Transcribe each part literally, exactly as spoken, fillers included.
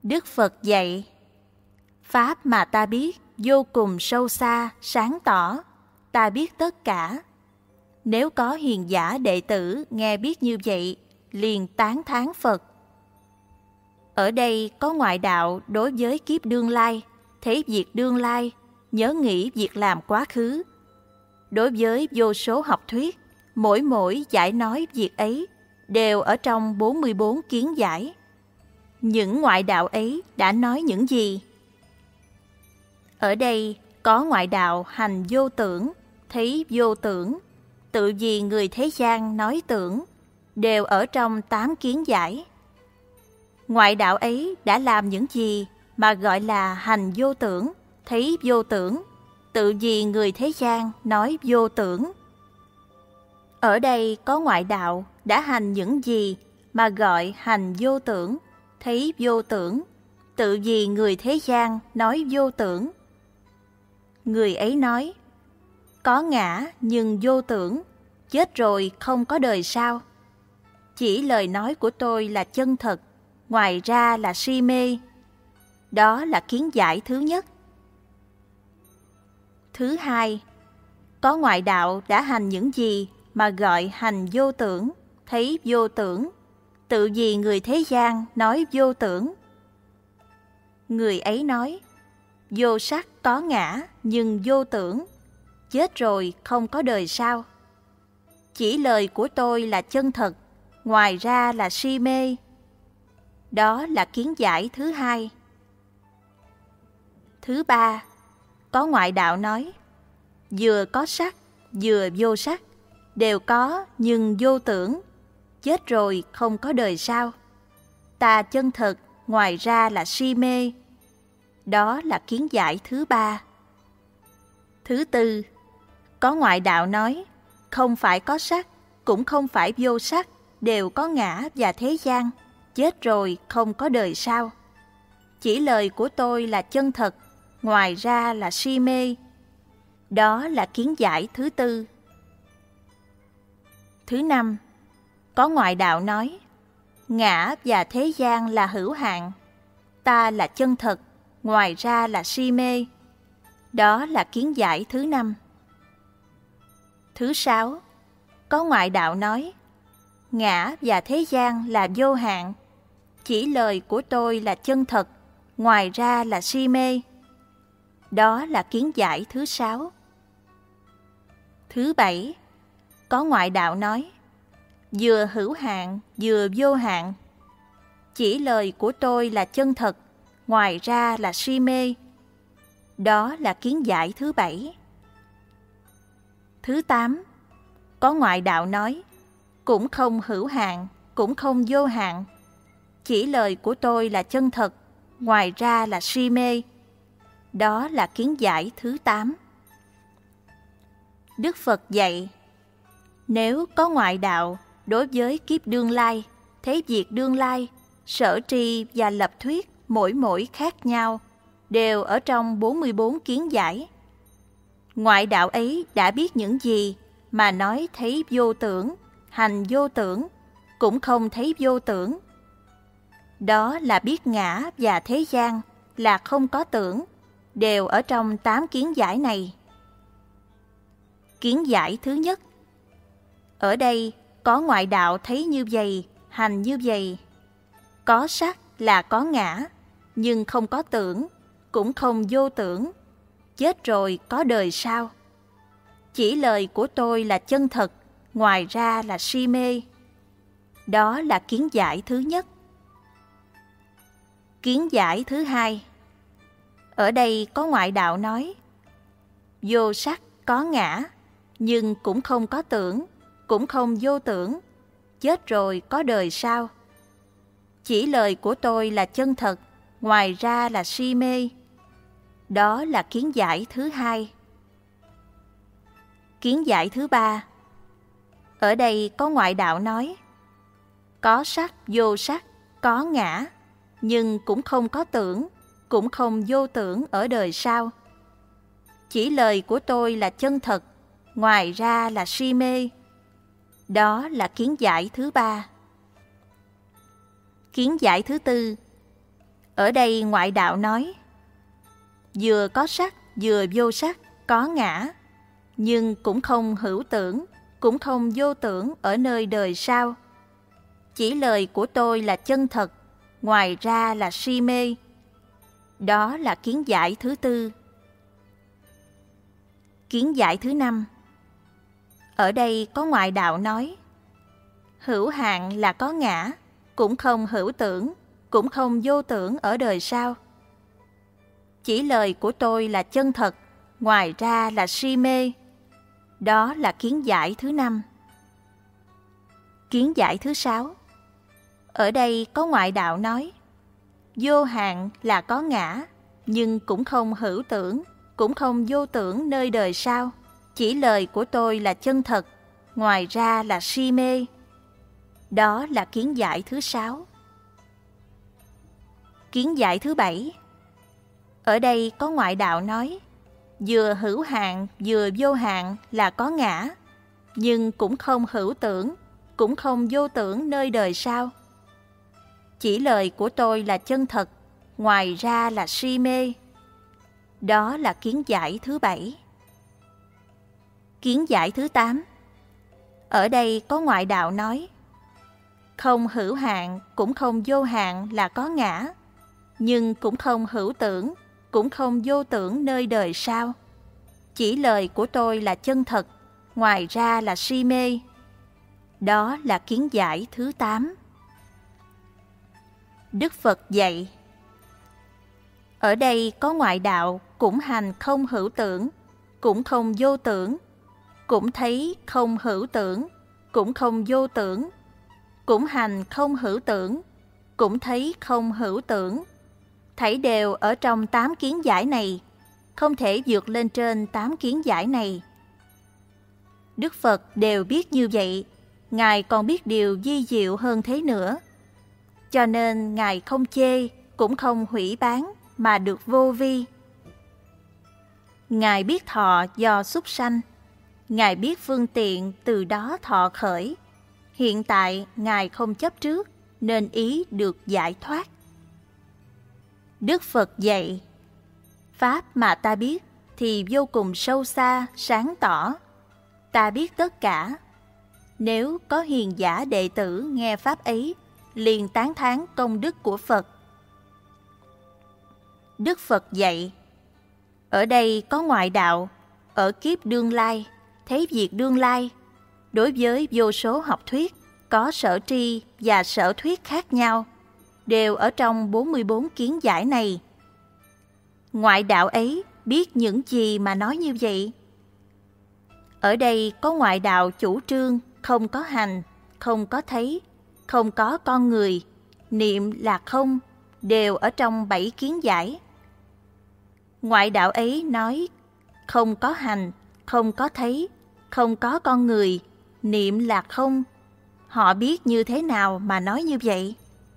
Đức Phật dạy, pháp mà ta biết vô cùng sâu xa, sáng tỏ, ta biết tất cả. Nếu có hiền giả đệ tử nghe biết như vậy, liền tán thán Phật. Ở đây có ngoại đạo đối với kiếp đương lai, thấy việc đương lai, nhớ nghĩ việc làm quá khứ. Đối với vô số học thuyết, mỗi mỗi giải nói việc ấy đều ở trong bốn mươi bốn kiến giải. Những ngoại đạo ấy đã nói những gì? Ở đây có ngoại đạo hành vô tưởng, thấy vô tưởng, tự vì người thế gian nói tưởng, đều ở trong tám kiến giải. Ngoại đạo ấy đã làm những gì mà gọi là hành vô tưởng, thấy vô tưởng, tự vì người thế gian nói vô tưởng? Ở đây có ngoại đạo đã hành những gì mà gọi hành vô tưởng, thấy vô tưởng, tự vì người thế gian nói vô tưởng? Người ấy nói, có ngã nhưng vô tưởng, chết rồi không có đời sau. Chỉ lời nói của tôi là chân thật, ngoài ra là si mê. Đó là kiến giải thứ nhất. Thứ hai, có ngoại đạo đã hành những gì mà gọi hành vô tưởng, thấy vô tưởng, tự vì người thế gian nói vô tưởng? Người ấy nói, vô sắc có ngã nhưng vô tưởng, chết rồi không có đời sau. Chỉ lời của tôi là chân thật, ngoài ra là si mê. Đó là kiến giải thứ hai. Thứ ba, có ngoại đạo nói, vừa có sắc, vừa vô sắc, đều có nhưng vô tưởng, chết rồi không có đời sau. Ta chân thật, ngoài ra là si mê. Đó là kiến giải thứ ba. Thứ tư, có ngoại đạo nói, không phải có sắc, cũng không phải vô sắc, đều có ngã và thế gian, chết rồi không có đời sau. Chỉ lời của tôi là chân thật, ngoài ra là si mê. Đó là kiến giải thứ tư. Thứ năm, có ngoại đạo nói, ngã và thế gian là hữu hạn, ta là chân thật, ngoài ra là si mê. Đó là kiến giải thứ năm. Thứ sáu, có ngoại đạo nói, ngã và thế gian là vô hạn, chỉ lời của tôi là chân thật, ngoài ra là si mê. Đó là kiến giải thứ sáu. Thứ bảy, có ngoại đạo nói, vừa hữu hạn, vừa vô hạn, chỉ lời của tôi là chân thật, ngoài ra là si mê. Đó là kiến giải thứ bảy. Thứ tám, có ngoại đạo nói, cũng không hữu hạn, cũng không vô hạn, chỉ lời của tôi là chân thật, ngoài ra là si mê. Đó là kiến giải thứ tám. Đức Phật dạy, nếu có ngoại đạo đối với kiếp đương lai, thấy việc đương lai, sở tri và lập thuyết mỗi mỗi khác nhau, đều ở trong bốn mươi bốn kiến giải. Ngoại đạo ấy đã biết những gì mà nói thấy vô tưởng, hành vô tưởng, cũng không thấy vô tưởng? Đó là biết ngã và thế gian là không có tưởng, đều ở trong tám kiến giải này. Kiến giải thứ nhất, ở đây có ngoại đạo thấy như vậy, hành như vậy. Có sắc là có ngã, nhưng không có tưởng, cũng không vô tưởng, chết rồi có đời sau. Chỉ lời của tôi là chân thật, ngoài ra là si mê. Đó là kiến giải thứ nhất. Kiến giải thứ hai, ở đây có ngoại đạo nói, vô sắc có ngã, nhưng cũng không có tưởng, cũng không vô tưởng, chết rồi có đời sau. Chỉ lời của tôi là chân thật, ngoài ra là si mê. Đó là kiến giải thứ hai. Kiến giải thứ ba, ở đây có ngoại đạo nói, có sắc vô sắc, có ngã, nhưng cũng không có tưởng, cũng không vô tưởng ở đời sau. Chỉ lời của tôi là chân thật, ngoài ra là si mê. Đó là kiến giải thứ ba. Kiến giải thứ tư, Ở đây ngoại đạo nói, vừa có sắc, vừa vô sắc, có ngã, nhưng cũng không hữu tưởng, cũng không vô tưởng ở nơi đời sau. Chỉ lời của tôi là chân thật, ngoài ra là si mê. Đó là kiến giải thứ tư. Kiến giải thứ năm. Ở đây có ngoại đạo nói, hữu hạn là có ngã, cũng không hữu tưởng, cũng không vô tưởng ở đời sau. Chỉ lời của tôi là chân thật, ngoài ra là si mê. Đó là kiến giải thứ năm. Kiến giải thứ sáu. Ở đây có ngoại đạo nói, vô hạn là có ngã, nhưng cũng không hữu tưởng, cũng không vô tưởng nơi đời sau. Chỉ lời của tôi là chân thật, ngoài ra là si mê. Đó là kiến giải thứ sáu. Kiến giải thứ bảy. Ở đây có ngoại đạo nói, vừa hữu hạn vừa vô hạn là có ngã, nhưng cũng không hữu tưởng, cũng không vô tưởng nơi đời sau. Chỉ lời của tôi là chân thật, ngoài ra là si mê. Đó là kiến giải thứ bảy. Kiến giải thứ tám. Ở đây có ngoại đạo nói, không hữu hạn cũng không vô hạn là có ngã, nhưng cũng không hữu tưởng, cũng không vô tưởng nơi đời sau. Chỉ lời của tôi là chân thật, ngoài ra là si mê. Đó là kiến giải thứ tám. Đức Phật dạy, ở đây có ngoại đạo cũng hành không hữu tưởng, cũng không vô tưởng, cũng thấy không hữu tưởng, cũng không vô tưởng, cũng hành không hữu tưởng, cũng thấy không hữu tưởng. Thảy đều ở trong tám kiến giải này, không thể vượt lên trên tám kiến giải này. Đức Phật đều biết như vậy, Ngài còn biết điều vi diệu hơn thế nữa. Cho nên Ngài không chê, cũng không hủy bán, mà được vô vi. Ngài biết thọ do súc sanh, Ngài biết phương tiện từ đó thọ khởi. Hiện tại Ngài không chấp trước, nên ý được giải thoát. Đức Phật dạy, pháp mà ta biết thì vô cùng sâu xa, sáng tỏ. Ta biết tất cả. Nếu có hiền giả đệ tử nghe pháp ấy, liền tán thán công đức của Phật. Đức Phật dạy, ở đây có ngoại đạo, ở kiếp đương lai, thấy việc đương lai, đối với vô số học thuyết, có sở tri và sở thuyết khác nhau, đều ở trong bốn mươi bốn kiến giải này. Ngoại đạo ấy biết những gì mà nói như vậy? Ở đây có ngoại đạo chủ trương không có hành, không có thấy, không có con người, niệm là không, đều ở trong bảy kiến giải. Ngoại đạo ấy nói không có hành, không có thấy, không có con người, niệm là không. Họ biết như thế nào mà nói như vậy?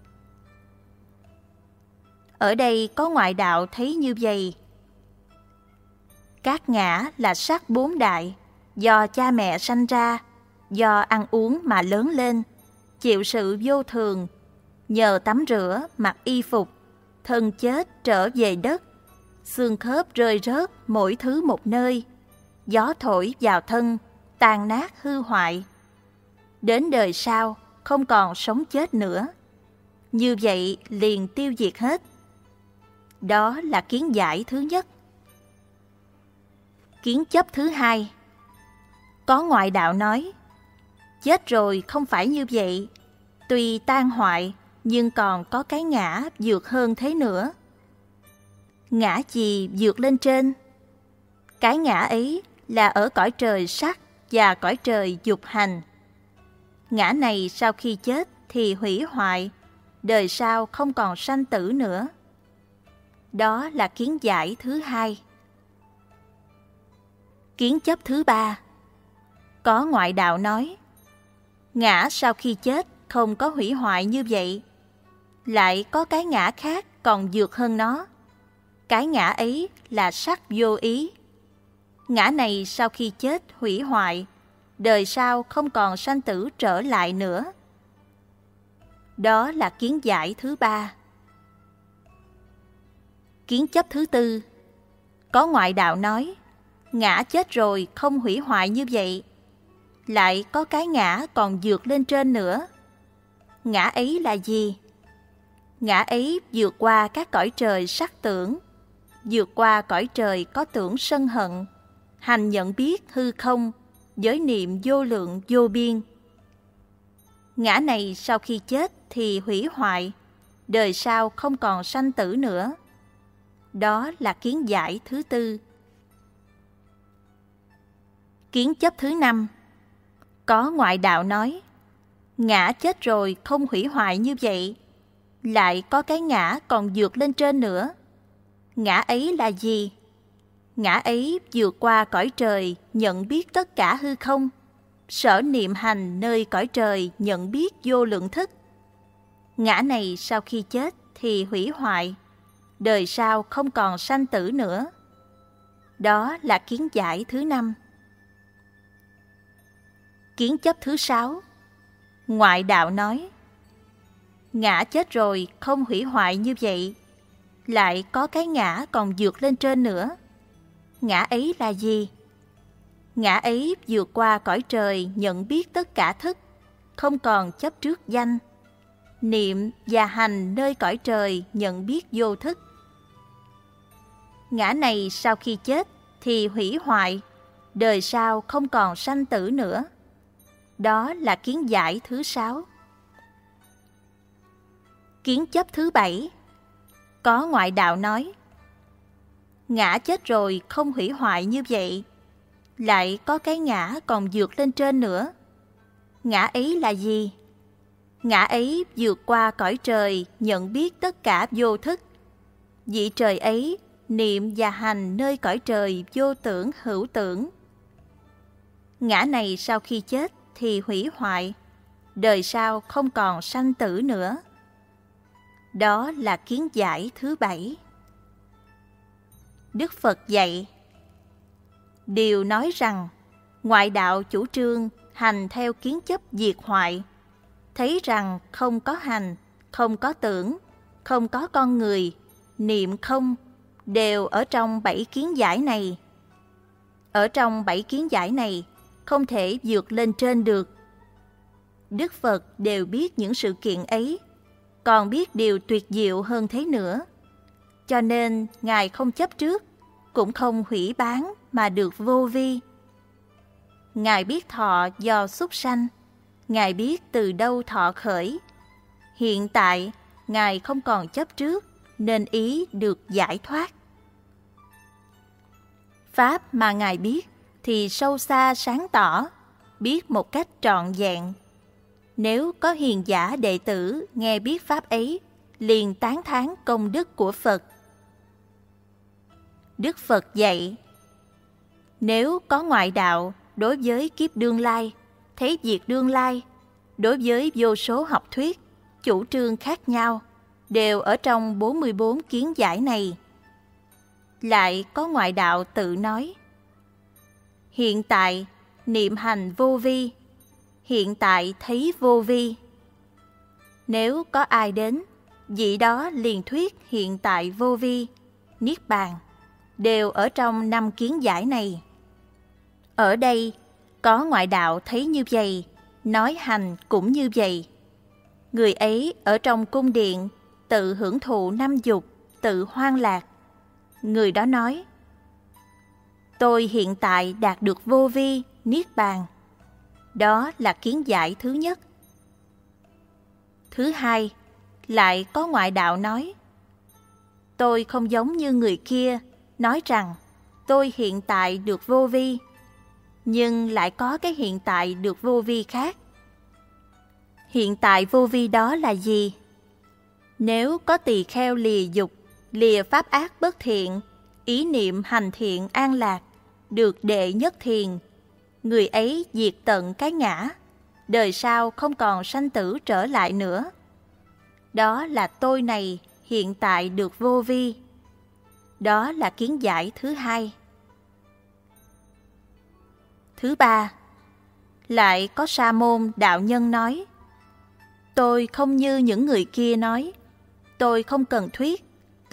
Ở đây có ngoại đạo thấy như vậy. Các ngã là sắc bốn đại, do cha mẹ sanh ra, do ăn uống mà lớn lên, chịu sự vô thường, nhờ tắm rửa, mặc y phục, thân chết trở về đất, xương khớp rơi rớt mỗi thứ một nơi, gió thổi vào thân, tàn nát hư hoại. Đến đời sau, không còn sống chết nữa. Như vậy liền tiêu diệt hết. Đó là kiến giải thứ nhất. Kiến chấp thứ hai. Có ngoại đạo nói, chết rồi không phải như vậy. Tuy tan hoại, nhưng còn có cái ngã vượt hơn thế nữa. Ngã gì vượt lên trên? Cái ngã ấy là ở cõi trời sắc và cõi trời dục hành. Ngã này sau khi chết thì hủy hoại, đời sau không còn sanh tử nữa. Đó là kiến giải thứ hai. Kiến chấp thứ ba. Có ngoại đạo nói, ngã sau khi chết không có hủy hoại như vậy. Lại có cái ngã khác còn vượt hơn nó. Cái ngã ấy là sắc vô ý. Ngã này sau khi chết hủy hoại, đời sau không còn sanh tử trở lại nữa. Đó là kiến giải thứ ba. Kiến chấp thứ tư. Có ngoại đạo nói, ngã chết rồi không hủy hoại như vậy. Lại có cái ngã còn vượt lên trên nữa. Ngã ấy là gì? Ngã ấy vượt qua các cõi trời sắc tưởng, vượt qua cõi trời có tưởng sân hận, hành nhận biết hư không, giới niệm vô lượng vô biên. Ngã này sau khi chết thì hủy hoại, đời sau không còn sanh tử nữa. Đó là kiến giải thứ tư. Kiến chấp thứ năm. Có ngoại đạo nói, ngã chết rồi không hủy hoại như vậy. Lại có cái ngã còn vượt lên trên nữa. Ngã ấy là gì? Ngã ấy vượt qua cõi trời nhận biết tất cả hư không, sở niệm hành nơi cõi trời nhận biết vô lượng thức. Ngã này sau khi chết thì hủy hoại, đời sau không còn sanh tử nữa. Đó là kiến giải thứ năm. Kiến chấp thứ sáu. Ngoại đạo nói, ngã chết rồi không hủy hoại như vậy. Lại có cái ngã còn vượt lên trên nữa. Ngã ấy là gì? Ngã ấy vượt qua cõi trời nhận biết tất cả thức, không còn chấp trước danh. Niệm và hành nơi cõi trời nhận biết vô thức. Ngã này sau khi chết thì hủy hoại, đời sau không còn sanh tử nữa. Đó là kiến giải thứ sáu. Kiến chấp thứ bảy. Có ngoại đạo nói, ngã chết rồi không hủy hoại như vậy. Lại có cái ngã còn vượt lên trên nữa. Ngã ấy là gì? Ngã ấy vượt qua cõi trời nhận biết tất cả vô thức. Vị trời ấy niệm và hành nơi cõi trời vô tưởng hữu tưởng. Ngã này sau khi chết thì hủy hoại, đời sau không còn sanh tử nữa. Đó là kiến giải thứ bảy. Đức Phật dạy, điều nói rằng ngoại đạo chủ trương hành theo kiến chấp diệt hoại, thấy rằng không có hành, không có tưởng, không có con người, niệm không, đều ở trong bảy kiến giải này. Ở trong bảy kiến giải này, không thể vượt lên trên được. Đức Phật đều biết những sự kiện ấy, còn biết điều tuyệt diệu hơn thế nữa. Cho nên Ngài không chấp trước, cũng không hủy bán mà được vô vi. Ngài biết thọ do súc sanh, Ngài biết từ đâu thọ khởi. Hiện tại, Ngài không còn chấp trước, nên ý được giải thoát. Pháp mà Ngài biết thì sâu xa sáng tỏ, biết một cách trọn vẹn. Nếu có hiền giả đệ tử nghe biết Pháp ấy, liền tán thán công đức của Phật. Đức Phật dạy, nếu có ngoại đạo đối với kiếp đương lai, thấy việc đương lai, đối với vô số học thuyết, chủ trương khác nhau, đều ở trong bốn mươi bốn kiến giải này. Lại có ngoại đạo tự nói, hiện tại niệm hành vô vi, hiện tại thấy vô vi. Nếu có ai đến, vị đó liền thuyết hiện tại vô vi, niết bàn, đều ở trong năm kiến giải này. Ở đây, có ngoại đạo thấy như vậy, nói hành cũng như vậy. Người ấy ở trong cung điện, tự hưởng thụ năm dục, tự hoan lạc. Người đó nói, tôi hiện tại đạt được vô vi, niết bàn. Đó là kiến giải thứ nhất. Thứ hai, lại có ngoại đạo nói, tôi không giống như người kia, nói rằng tôi hiện tại được vô vi, nhưng lại có cái hiện tại được vô vi khác. Hiện tại vô vi đó là gì? Nếu có tỳ kheo lìa dục, lìa pháp ác bất thiện, ý niệm hành thiện an lạc, được đệ nhất thiền, người ấy diệt tận cái ngã, đời sau không còn sanh tử trở lại nữa. Đó là tôi này hiện tại được vô vi. Đó là kiến giải thứ hai. Thứ ba, lại có sa môn đạo nhân nói, tôi không như những người kia nói, tôi không cần thuyết,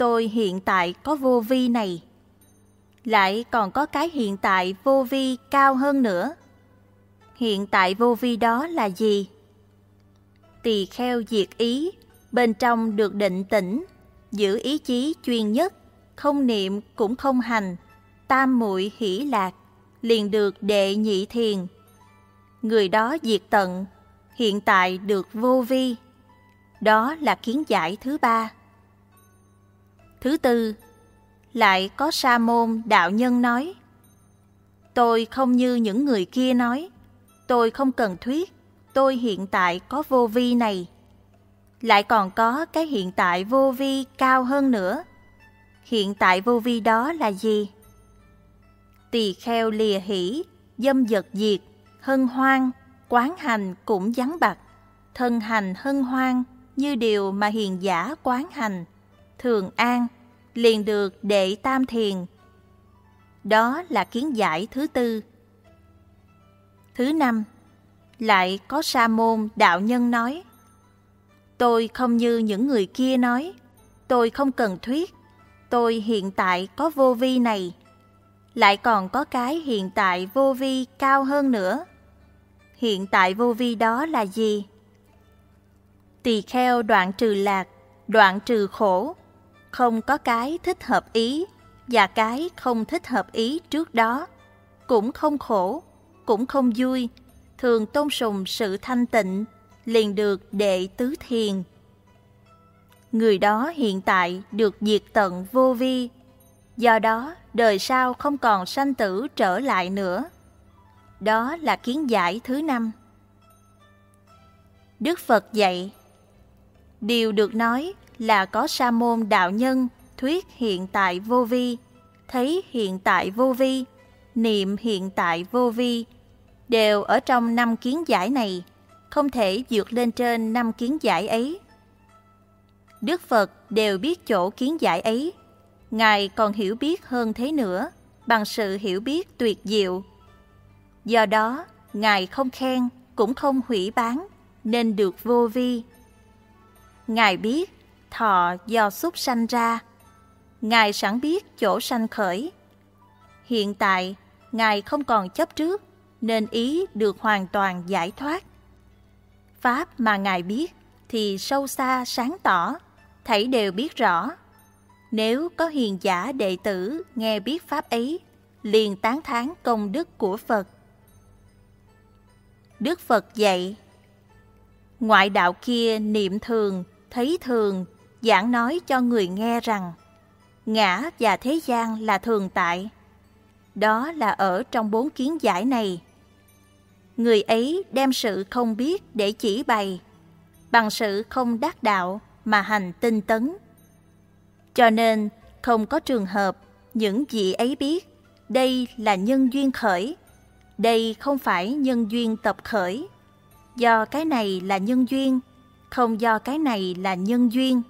tôi hiện tại có vô vi này. Lại còn có cái hiện tại vô vi cao hơn nữa. Hiện tại vô vi đó là gì? Tỳ kheo diệt ý, bên trong được định tĩnh, giữ ý chí chuyên nhất, không niệm cũng không hành, tam muội hỷ lạc, liền được đệ nhị thiền. Người đó diệt tận, hiện tại được vô vi. Đó là kiến giải thứ ba. Thứ tư, lại có sa môn đạo nhân nói: tôi không như những người kia nói, tôi không cần thuyết, tôi hiện tại có vô vi này. Lại còn có cái hiện tại vô vi cao hơn nữa. Hiện tại vô vi đó là gì? Tỳ kheo lìa hỷ, dâm dật diệt, hân hoan, quán hành cũng vắng bặt, thân hành hân hoan như điều mà hiền giả quán hành, thường an, liền được đệ tam thiền. Đó là kiến giải thứ tư. Thứ năm, lại có sa môn đạo nhân nói: tôi không như những người kia nói, tôi không cần thuyết, tôi hiện tại có vô vi này. Lại còn có cái hiện tại vô vi cao hơn nữa. Hiện tại vô vi đó là gì? Tỳ kheo đoạn trừ lạc, đoạn trừ khổ, không có cái thích hợp ý và cái không thích hợp ý trước đó, cũng không khổ, cũng không vui, thường tôn sùng sự thanh tịnh, liền được đệ tứ thiền. Người đó hiện tại được diệt tận vô vi, do đó đời sau không còn sanh tử trở lại nữa. Đó là kiến giải thứ năm. Đức Phật dạy: điều được nói là có sa môn đạo nhân thuyết hiện tại vô vi, thấy hiện tại vô vi, niệm hiện tại vô vi, đều ở trong năm kiến giải này, không thể vượt lên trên năm kiến giải ấy. Đức Phật đều biết chỗ kiến giải ấy, Ngài còn hiểu biết hơn thế nữa, bằng sự hiểu biết tuyệt diệu. Do đó, Ngài không khen, cũng không hủy báng, nên được vô vi. Ngài biết thọ do xúc sanh ra, Ngài sẵn biết chỗ sanh khởi. Hiện tại, Ngài không còn chấp trước, nên ý được hoàn toàn giải thoát. Pháp mà Ngài biết thì sâu xa sáng tỏ, thảy đều biết rõ. Nếu có hiền giả đệ tử nghe biết Pháp ấy, liền tán thán công đức của Phật. Đức Phật dạy: ngoại đạo kia niệm thường, thấy thường, giảng nói cho người nghe rằng ngã và thế gian là thường tại. Đó là ở trong bốn kiến giải này. Người ấy đem sự không biết để chỉ bày, bằng sự không đắc đạo mà hành tinh tấn. Cho nên không có trường hợp những vị ấy biết đây là nhân duyên khởi, đây không phải nhân duyên tập khởi. Do cái này là nhân duyên, không do cái này là nhân duyên.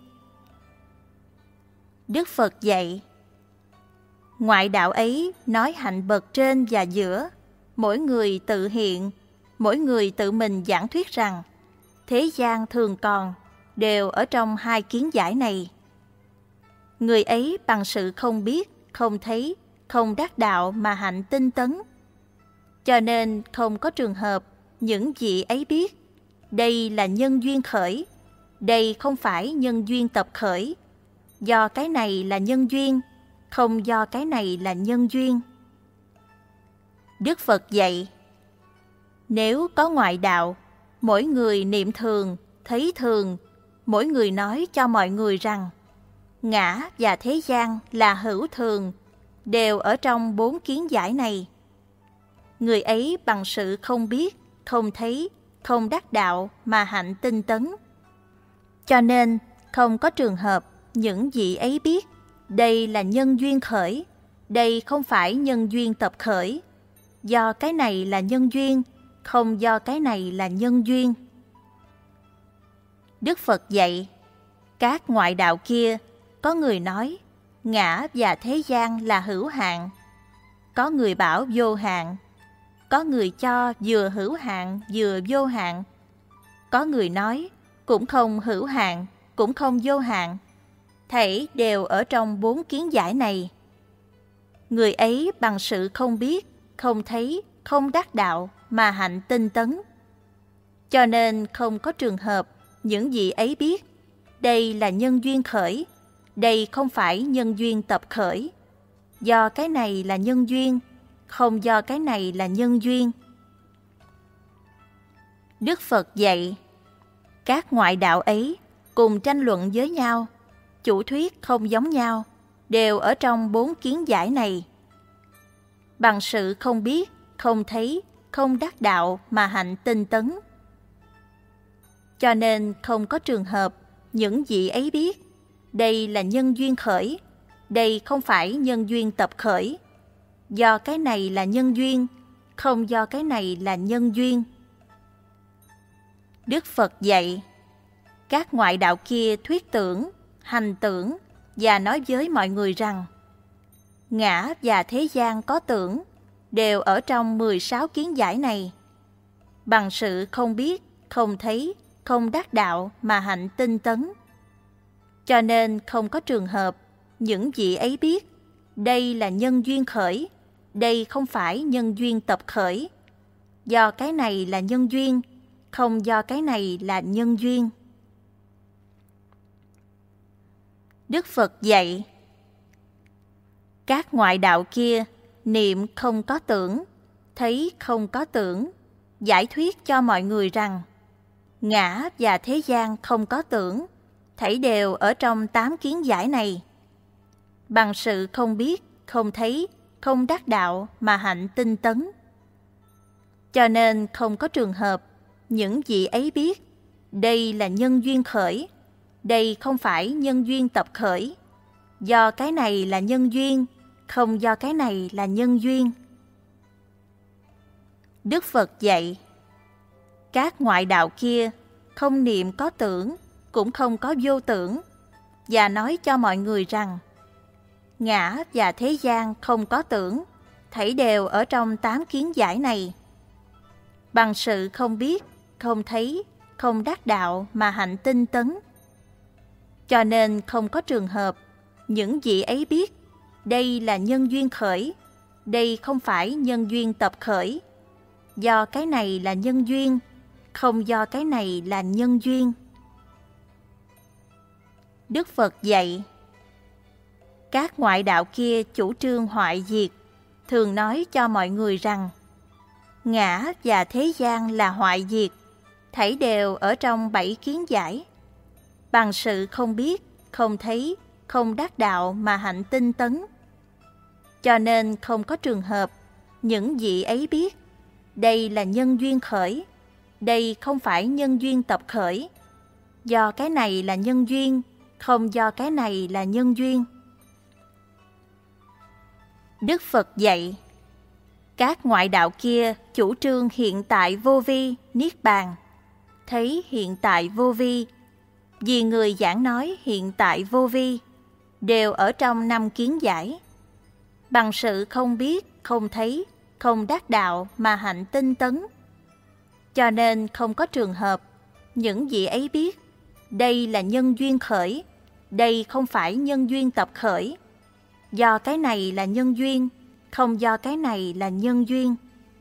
Đức Phật dạy: ngoại đạo ấy nói hạnh bậc trên và giữa, mỗi người tự hiện, mỗi người tự mình giảng thuyết rằng thế gian thường còn, đều ở trong hai kiến giải này. Người ấy bằng sự không biết, không thấy, không đắc đạo mà hạnh tinh tấn. Cho nên không có trường hợp những vị ấy biết đây là nhân duyên khởi, đây không phải nhân duyên tập khởi. Do cái này là nhân duyên, không do cái này là nhân duyên. Đức Phật dạy: nếu có ngoại đạo, mỗi người niệm thường, thấy thường, mỗi người nói cho mọi người rằng ngã và thế gian là hữu thường, đều ở trong bốn kiến giải này. Người ấy bằng sự không biết, không thấy, không đắc đạo mà hạnh tinh tấn. Cho nên không có trường hợp những vị ấy biết đây là nhân duyên khởi, đây không phải nhân duyên tập khởi. Do cái này là nhân duyên, không do cái này là nhân duyên. Đức Phật dạy: các ngoại đạo kia, có người nói ngã và thế gian là hữu hạn, có người bảo vô hạn, có người cho vừa hữu hạn vừa vô hạn, có người nói cũng không hữu hạn, cũng không vô hạn. thảy đều ở trong bốn kiến giải này. Người ấy bằng sự không biết, không thấy, không đắc đạo mà hạnh tinh tấn. Cho nên không có trường hợp những gì ấy biết, đây là nhân duyên khởi, đây không phải nhân duyên tập khởi. Do cái này là nhân duyên, không do cái này là nhân duyên. Đức Phật dạy, các ngoại đạo ấy cùng tranh luận với nhau, chủ thuyết không giống nhau, đều ở trong bốn kiến giải này. Bằng sự không biết, không thấy, không đắc đạo mà hạnh tinh tấn. Cho nên không có trường hợp những vị ấy biết, đây là nhân duyên khởi, đây không phải nhân duyên tập khởi. Do cái này là nhân duyên, không do cái này là nhân duyên. Đức Phật dạy, các ngoại đạo kia thuyết tưởng, hành tưởng và nói với mọi người rằng ngã và thế gian có tưởng đều ở trong mười sáu kiến giải này. Bằng sự không biết, không thấy, không đắc đạo mà hạnh tinh tấn. Cho nên không có trường hợp những vị ấy biết, đây là nhân duyên khởi, đây không phải nhân duyên tập khởi. Do cái này là nhân duyên, không do cái này là nhân duyên. Đức Phật dạy, các ngoại đạo kia niệm không có tưởng, thấy không có tưởng, giải thuyết cho mọi người rằng ngã và thế gian không có tưởng, thảy đều ở trong tám kiến giải này. Bằng sự không biết, không thấy, không đắc đạo mà hạnh tinh tấn. Cho nên không có trường hợp những vị ấy biết, đây là nhân duyên khởi, đây không phải nhân duyên tập khởi. Do cái này là nhân duyên, không do cái này là nhân duyên. Đức Phật dạy, các ngoại đạo kia không niệm có tưởng, cũng không có vô tưởng, và nói cho mọi người rằng ngã và thế gian không có tưởng, thảy đều ở trong tám kiến giải này. Bằng sự không biết, không thấy, không đắc đạo mà hạnh tinh tấn. Cho nên không có trường hợp những vị ấy biết, đây là nhân duyên khởi, đây không phải nhân duyên tập khởi. Do cái này là nhân duyên, không do cái này là nhân duyên. Đức Phật dạy, các ngoại đạo kia chủ trương hoại diệt, thường nói cho mọi người rằng ngã và thế gian là hoại diệt, thảy đều ở trong bảy kiến giải. Bằng sự không biết, không thấy, không đắc đạo mà hạnh tinh tấn. Cho nên không có trường hợp những vị ấy biết, đây là nhân duyên khởi, đây không phải nhân duyên tập khởi. Do cái này là nhân duyên, không do cái này là nhân duyên. Đức Phật dạy, các ngoại đạo kia chủ trương hiện tại vô vi, niết bàn, thấy hiện tại vô vi, vì người giảng nói hiện tại vô vi, đều ở trong năm kiến giải. Bằng sự không biết, không thấy, không đắc đạo mà hạnh tinh tấn. Cho nên không có trường hợp những vị ấy biết, đây là nhân duyên khởi, đây không phải nhân duyên tập khởi. Do cái này là nhân duyên, không do cái này là nhân duyên.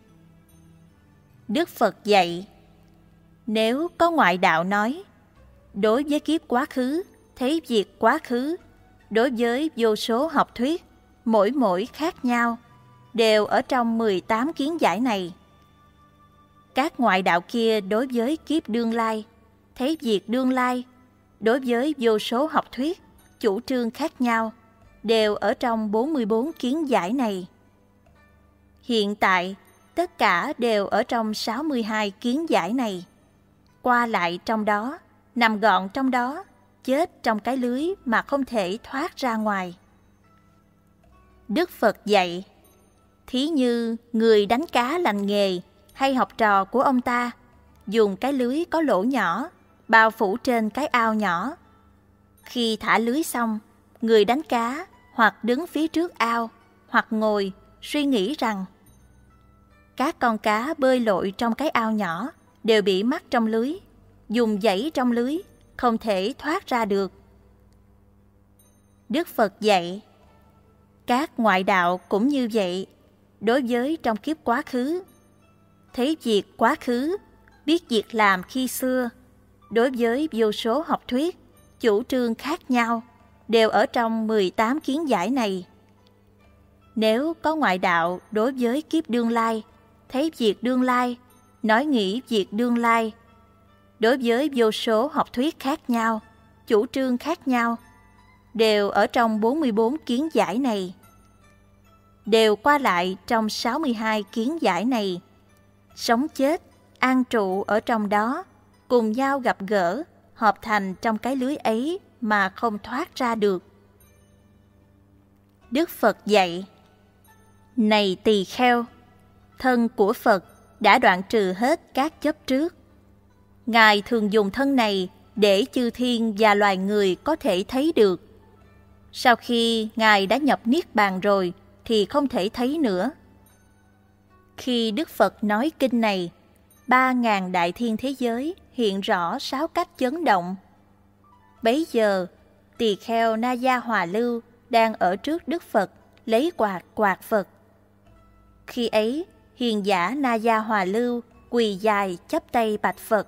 Đức Phật dạy, nếu có ngoại đạo nói, đối với kiếp quá khứ, thấy việc quá khứ, đối với vô số học thuyết, mỗi mỗi khác nhau, đều ở trong mười tám kiến giải này. Các ngoại đạo kia đối với kiếp đương lai, thấy việc đương lai, đối với vô số học thuyết, chủ trương khác nhau, đều ở trong bốn mươi bốn kiến giải này. Hiện tại, tất cả đều ở trong sáu mươi hai kiến giải này. Qua lại trong đó, nằm gọn trong đó, chết trong cái lưới mà không thể thoát ra ngoài. Đức Phật dạy, thí như người đánh cá lành nghề hay học trò của ông ta, dùng cái lưới có lỗ nhỏ, bao phủ trên cái ao nhỏ. Khi thả lưới xong, người đánh cá hoặc đứng phía trước ao, hoặc ngồi, suy nghĩ rằng các con cá bơi lội trong cái ao nhỏ đều bị mắc trong lưới, dùng dãy trong lưới, không thể thoát ra được. Đức Phật dạy, các ngoại đạo cũng như vậy. Đối với trong kiếp quá khứ, thấy việc quá khứ, biết việc làm khi xưa. Đối với vô số học thuyết, chủ trương khác nhau, đều ở trong mười tám kiến giải này. Nếu có ngoại đạo đối với kiếp đương lai, thấy việc đương lai, nói nghĩ việc đương lai, đối với vô số học thuyết khác nhau, chủ trương khác nhau, đều ở trong bốn mươi bốn kiến giải này. Đều qua lại trong sáu mươi hai kiến giải này. Sống chết, an trụ ở trong đó, cùng nhau gặp gỡ, hợp thành trong cái lưới ấy mà không thoát ra được. Đức Phật dạy, này tỳ kheo, thân của Phật đã đoạn trừ hết các chấp trước. Ngài thường dùng thân này để chư thiên và loài người có thể thấy được. Sau khi Ngài đã nhập Niết Bàn rồi thì không thể thấy nữa. Khi Đức Phật nói kinh này, ba ngàn đại thiên thế giới hiện rõ sáu cách chấn động. Bấy giờ, tỳ kheo Na Gia Hòa Lưu đang ở trước Đức Phật lấy quạt quạt Phật. Khi ấy, hiền giả Na Gia Hòa Lưu quỳ dài chắp tay bạch Phật.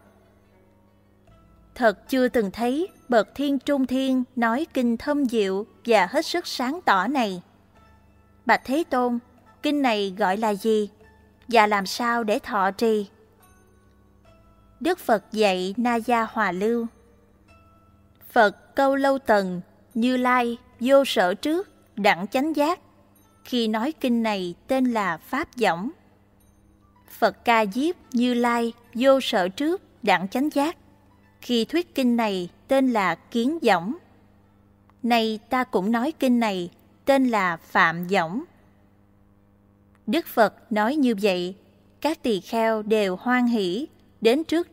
Thật chưa từng thấy bậc thiên trung thiên nói kinh thâm diệu và hết sức sáng tỏ này. Bạch Thế Tôn, kinh này gọi là gì? Và làm sao để thọ trì? Đức Phật dạy Na Gia Hòa Lưu. Phật Câu Lâu Tần, Như Lai, vô sở trước, đẳng chánh giác. Khi nói kinh này tên là Pháp Võng. Phật Ca Diếp, Như Lai, vô sở trước, đẳng chánh giác. Khi thuyết kinh này tên là Kiến Võng. Nay ta cũng nói kinh này tên là Phạm Võng. Đức Phật nói như vậy, các tỳ kheo đều hoan hỷ đến trước